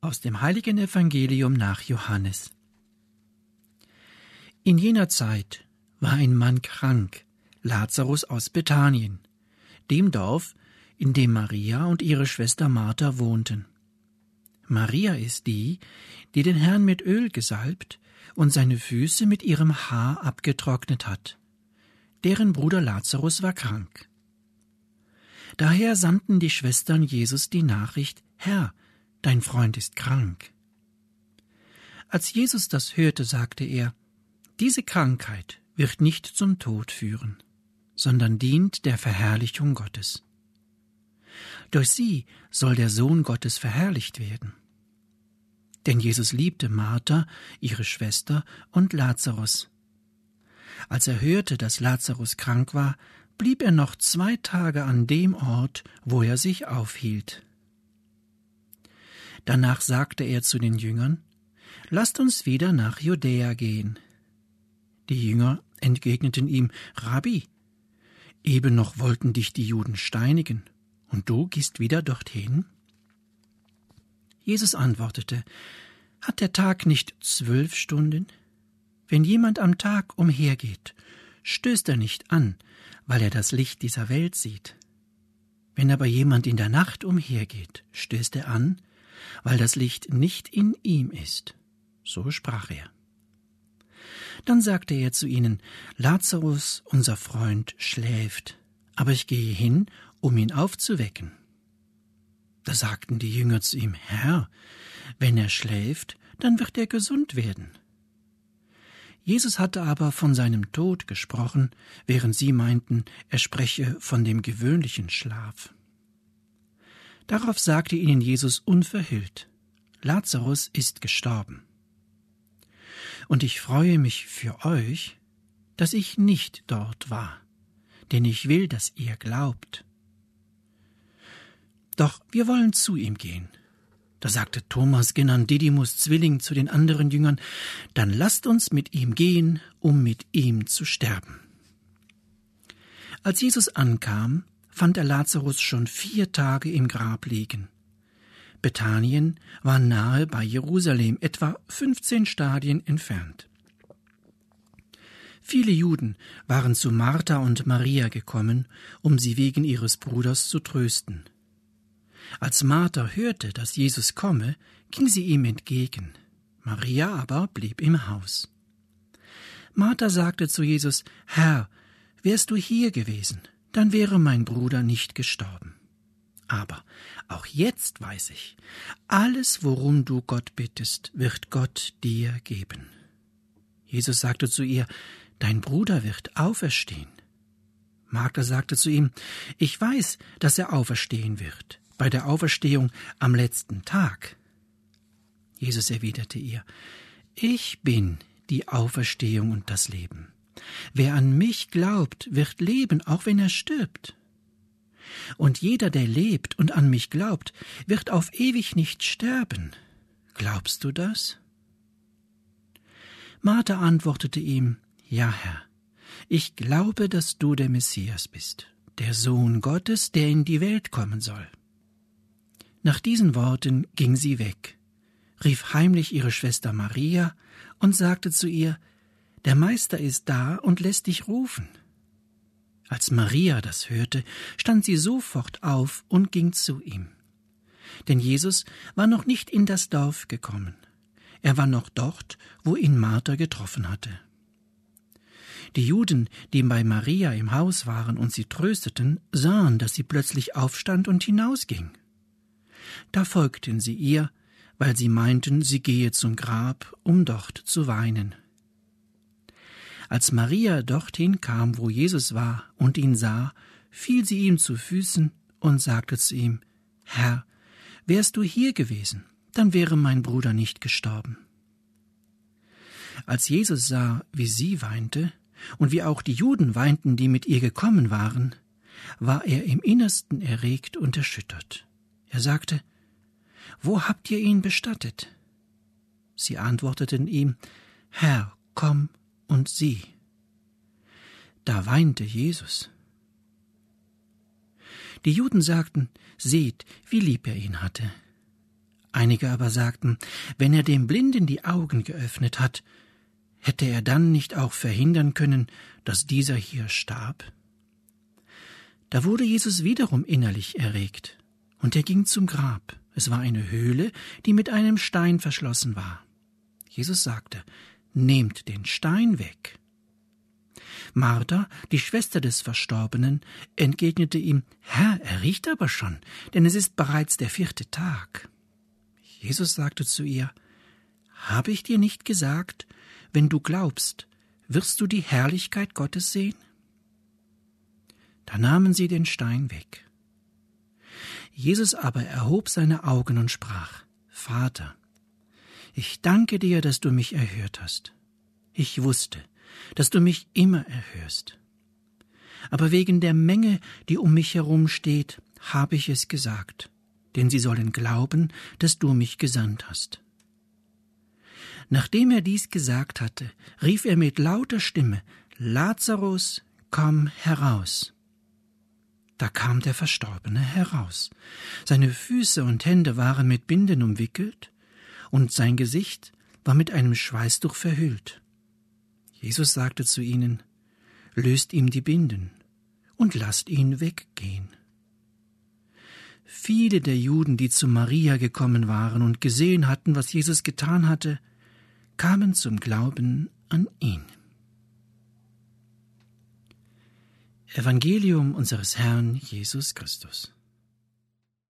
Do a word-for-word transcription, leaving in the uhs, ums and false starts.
Aus dem heiligen Evangelium nach Johannes. In jener Zeit war ein Mann krank, Lazarus aus Bethanien, dem Dorf, in dem Maria und ihre Schwester Martha wohnten. Maria ist die, die den Herrn mit Öl gesalbt und seine Füße mit ihrem Haar abgetrocknet hat. Deren Bruder Lazarus war krank. Daher sandten die Schwestern Jesus die Nachricht: Herr, dein Freund ist krank. Als Jesus das hörte, sagte er: Diese Krankheit wird nicht zum Tod führen, sondern dient der Verherrlichung Gottes. Durch sie soll der Sohn Gottes verherrlicht werden. Denn Jesus liebte Martha, ihre Schwester, und Lazarus. Als er hörte, dass Lazarus krank war, blieb er noch zwei Tage an dem Ort, wo er sich aufhielt. Danach sagte er zu den Jüngern: Lasst uns wieder nach Judäa gehen. Die Jünger entgegneten ihm: Rabbi, eben noch wollten dich die Juden steinigen, und du gehst wieder dorthin? Jesus antwortete: Hat der Tag nicht zwölf Stunden? Wenn jemand am Tag umhergeht, stößt er nicht an, weil er das Licht dieser Welt sieht. Wenn aber jemand in der Nacht umhergeht, stößt er an, weil das Licht nicht in ihm ist. So sprach er. Dann sagte er zu ihnen: Lazarus, unser Freund, schläft, aber ich gehe hin, um ihn aufzuwecken. Da sagten die Jünger zu ihm: Herr, wenn er schläft, dann wird er gesund werden. Jesus hatte aber von seinem Tod gesprochen, während sie meinten, er spreche von dem gewöhnlichen Schlaf. Darauf sagte ihnen Jesus unverhüllt: Lazarus ist gestorben. Und ich freue mich für euch, dass ich nicht dort war, denn ich will, dass ihr glaubt. Doch wir wollen zu ihm gehen. Da sagte Thomas, genannt Didymus, Zwilling, zu den anderen Jüngern: Dann lasst uns mit ihm gehen, um mit ihm zu sterben. Als Jesus ankam, fand er Lazarus schon vier Tage im Grab liegen. Bethanien war nahe bei Jerusalem, etwa fünfzehn Stadien entfernt. Viele Juden waren zu Martha und Maria gekommen, um sie wegen ihres Bruders zu trösten. Als Martha hörte, dass Jesus komme, ging sie ihm entgegen. Maria aber blieb im Haus. Martha sagte zu Jesus: Herr, wärst du hier gewesen, dann wäre mein Bruder nicht gestorben. Aber auch jetzt weiß ich, alles, worum du Gott bittest, wird Gott dir geben. Jesus sagte zu ihr: Dein Bruder wird auferstehen. Martha sagte zu ihm: Ich weiß, dass er auferstehen wird, bei der Auferstehung am letzten Tag. Jesus erwiderte ihr: Ich bin die Auferstehung und das Leben. Wer an mich glaubt, wird leben, auch wenn er stirbt. Und jeder, der lebt und an mich glaubt, wird auf ewig nicht sterben. Glaubst du das? Martha antwortete ihm: Ja, Herr, ich glaube, dass du der Messias bist, der Sohn Gottes, der in die Welt kommen soll. Nach diesen Worten ging sie weg, rief heimlich ihre Schwester Maria und sagte zu ihr: Der Meister ist da und lässt dich rufen. Als Maria das hörte, stand sie sofort auf und ging zu ihm. Denn Jesus war noch nicht in das Dorf gekommen. Er war noch dort, wo ihn Martha getroffen hatte. Die Juden, die bei Maria im Haus waren und sie trösteten, sahen, dass sie plötzlich aufstand und hinausging. Da folgten sie ihr, weil sie meinten, sie gehe zum Grab, um dort zu weinen. Als Maria dorthin kam, wo Jesus war, und ihn sah, fiel sie ihm zu Füßen und sagte zu ihm: Herr, wärst du hier gewesen, dann wäre mein Bruder nicht gestorben. Als Jesus sah, wie sie weinte, und wie auch die Juden weinten, die mit ihr gekommen waren, war er im Innersten erregt und erschüttert. Er sagte: Wo habt ihr ihn bestattet? Sie antworteten ihm: Herr, komm und sieh. Da weinte Jesus. Die Juden sagten: Seht, wie lieb er ihn hatte. Einige aber sagten, wenn er dem Blinden die Augen geöffnet hat, hätte er dann nicht auch verhindern können, dass dieser hier starb? Da wurde Jesus wiederum innerlich erregt, und er ging zum Grab. Es war eine Höhle, die mit einem Stein verschlossen war. Jesus sagte, »Nehmt den Stein weg.« Martha, die Schwester des Verstorbenen, entgegnete ihm, »Herr, er riecht aber schon, denn es ist bereits der vierte Tag.« Jesus sagte zu ihr, »Habe ich dir nicht gesagt, wenn du glaubst, wirst du die Herrlichkeit Gottes sehen?« Da nahmen sie den Stein weg. Jesus aber erhob seine Augen und sprach, »Vater, ich danke dir, dass du mich erhört hast. Ich wusste, dass du mich immer erhörst. Aber wegen der Menge, die um mich herum steht, habe ich es gesagt, denn sie sollen glauben, dass du mich gesandt hast.« Nachdem er dies gesagt hatte, rief er mit lauter Stimme, »Lazarus, komm heraus!« Da kam der Verstorbene heraus. Seine Füße und Hände waren mit Binden umwickelt, und sein Gesicht war mit einem Schweißtuch verhüllt. Jesus sagte zu ihnen, »Löst ihm die Binden und lasst ihn weggehen.« Viele der Juden, die zu Maria gekommen waren und gesehen hatten, was Jesus getan hatte, kamen zum Glauben an ihn. Evangelium unseres Herrn Jesus Christus.